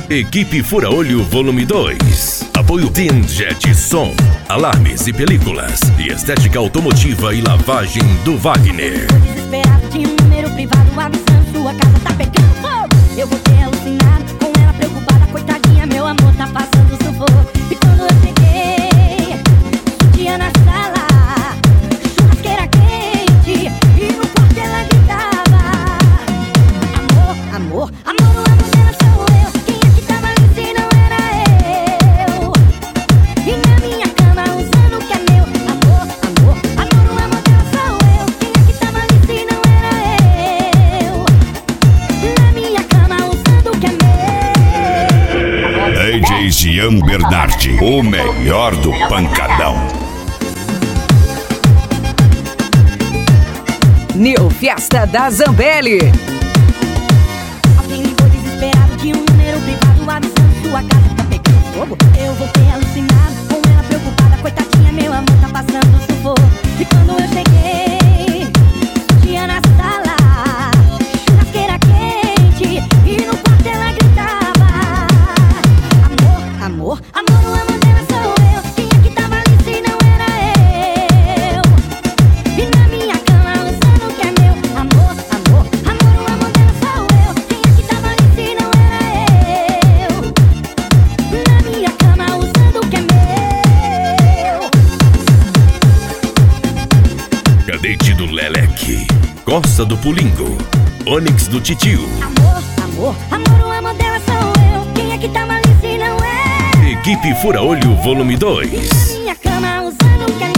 Equipe Fura Olho Volume 2. Apoio Jet Som, alarmes e películas, e estética automotiva e lavagem do Wagner. Desesperado de um número privado avisando sua casa tá pegando fogo. Eu voltei alucinado com ela preocupada, coitadinha, meu amor tá passando sufoco. E quando eu cheguei, dia na sala, churrasqueira quente, e no quarto ela gritava: amor, amor, amor, o amor dela sou eu. Quem é que tava ali se não era eu? E na minha cama usando o que é meu. Amor, amor, amor, o amor dela sou eu. Quem é que tava ali se não era eu? Na minha cama usando o que é meu. DJ Jean Bernardi, o melhor do pancadão. New Fiesta da Zambelli. Alguém ligou desesperado de um número privado avisando sua casa tá pegando fogo. Eu voltei alucinado com ela preocupada, coitadinha, meu amor tá passando sufoco. E quando eu cheguei, dia na sala, churrasqueira quente, e no quarto ela gritava: amor, amor, amor, o amor dela sou eu. Quem é que tava ali se não era eu? E na minha cama usando o que é meu. Amor, amor, amor, o amor dela sou eu. Quem é que tava ali se não era eu? Na minha cama usando o que é meu. Cadete do Leleque, Costa do Pulingo, Onix do Titio. Amor, amor, amor, o amor dela sou eu. Quem é que tava ali se não é? Equipe Fura Olho Volume 2. Na minha cama usando o que é meu.